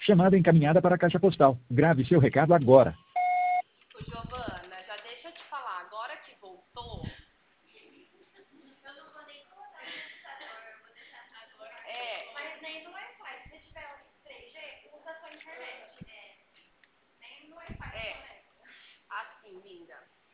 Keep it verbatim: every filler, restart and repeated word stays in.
Chamada encaminhada para a caixa postal. Grave seu recado agora. Ô, Giovana, já deixa eu te falar, agora que voltou... Eu não vou nem colocar no computador, eu vou deixar agora. É. Mas nem no Wi-Fi, se você tiver três G, usa a sua internet. É. Nem no Wi-Fi. É. Assim, linda.